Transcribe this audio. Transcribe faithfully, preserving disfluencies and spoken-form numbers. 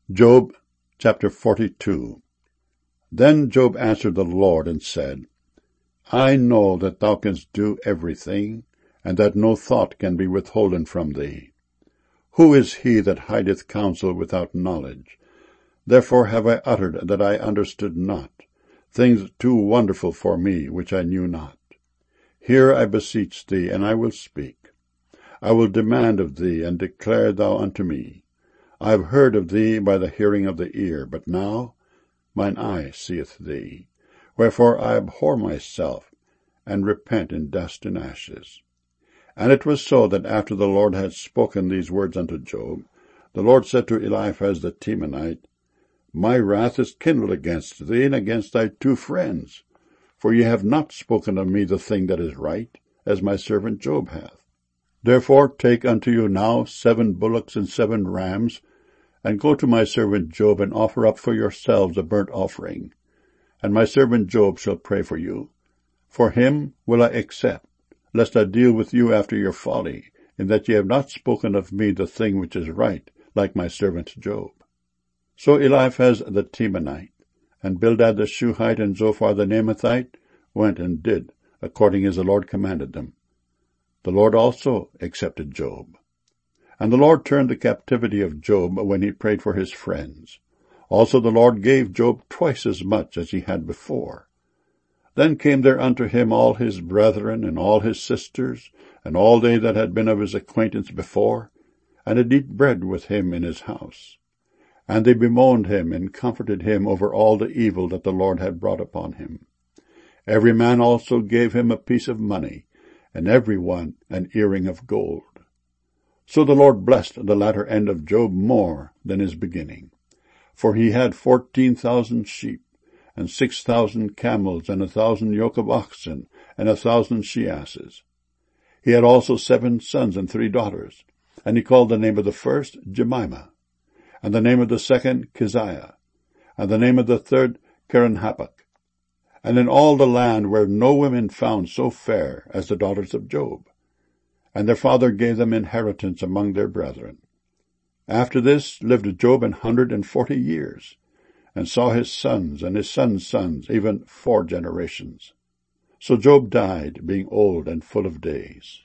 Job chapter forty-two. Then Job answered the Lord and said, I know that thou canst do everything, and that no thought can be withholden from thee. Who is he that hideth counsel without knowledge? Therefore have I uttered that I understood not, things too wonderful for me which I knew not. Hear, I beseech thee, and I will speak. I will demand of thee, and declare thou unto me. I have heard of thee by the hearing of the ear, but now mine eye seeth thee. Wherefore I abhor myself, and repent in dust and ashes. And it was so that after the Lord had spoken these words unto Job, the Lord said to Eliphaz the Temanite, My wrath is kindled against thee, and against thy two friends, for ye have not spoken of me the thing that is right, as my servant Job hath. Therefore take unto you now seven bullocks and seven rams, and go to my servant Job, and offer up for yourselves a burnt offering. And my servant Job shall pray for you. For him will I accept, lest I deal with you after your folly, in that ye have not spoken of me the thing which is right, like my servant Job. So Eliphaz the Temanite, and Bildad the Shuhite, and Zophar the Naamathite went and did, according as the Lord commanded them. The Lord also accepted Job. And the Lord turned the captivity of Job when he prayed for his friends. Also the Lord gave Job twice as much as he had before. Then came there unto him all his brethren, and all his sisters, and all they that had been of his acquaintance before, and did eat bread with him in his house. And they bemoaned him, and comforted him over all the evil that the Lord had brought upon him. Every man also gave him a piece of money, and every one an earring of gold. So the Lord blessed the latter end of Job more than his beginning. For he had fourteen thousand sheep, and six thousand camels, and a thousand yoke of oxen, and a thousand she-asses. He had also seven sons and three daughters, and he called the name of the first Jemimah, and the name of the second Keziah, and the name of the third Kerenhappuch. And in all the land were no women found so fair as the daughters of Job. And their father gave them inheritance among their brethren. After this lived Job an hundred and forty years, and saw his sons and his sons' sons, even four generations. So Job died, being old and full of days.